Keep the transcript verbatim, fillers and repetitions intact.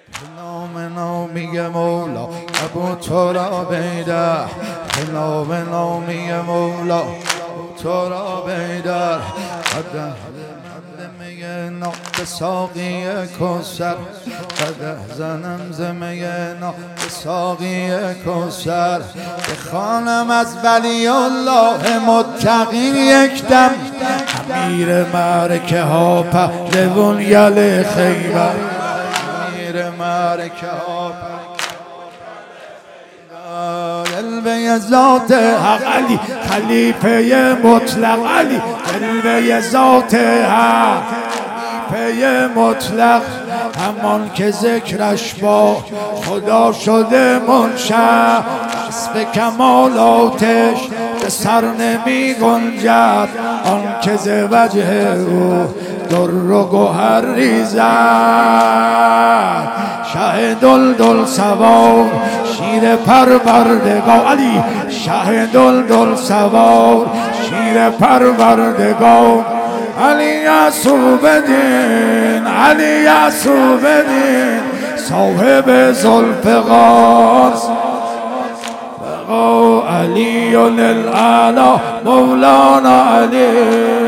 نام نامی مولا ابو تراب بیدر، نام نامی مولا تراب بیدر. قدم زمه نا به ساقی کوثر، قدم زنم زمه نا به ساقی کوثر. بخوانم از ولی الله متقی یک دم، امیر معرکه ها پهلوان یل خیبر، امیر معرکه ها جلوه ذات حق علی خلیفه مطلق، علی جلوه ذات حق خلیفه مطلق. همان که ذکرش با خدا شده منشأ، وصف کمالاتش به سر نمی گنجد. آن که ز وجه او در و گوهر ریزد، شه دلدل سوار شیر پروردگار، علی شه دلدل سوار شیر پروردگار. علی یعصوب دین، علی یعصوب دین، صاحب ذوالفقار. علی الاعلی مولانا علی.